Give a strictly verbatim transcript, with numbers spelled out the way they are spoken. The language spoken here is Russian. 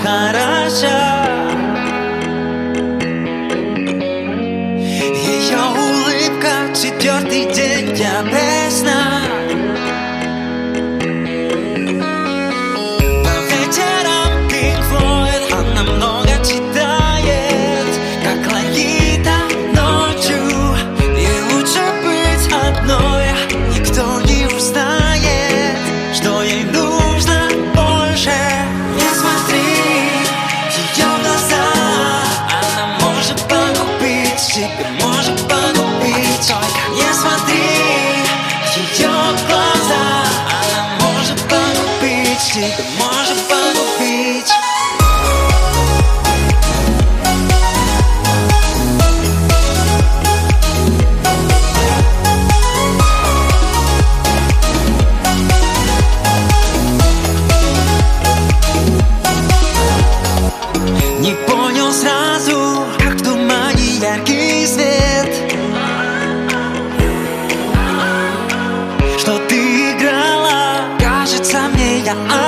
хороша. Ее улыбка четвертый день я без сна. По вечерам Pink Floyd она много читает, как Лолита ночью. Ей лучше быть одной, никто не узнает, что ей нужно больше. Не смотри в ее глаза, она может погубить, тебя может погубить. Только не смотри в ее глаза, она может погубить, тебя может погубить. Не понял сразу, как в тумане яркий свет, что ты играла, кажется мне, я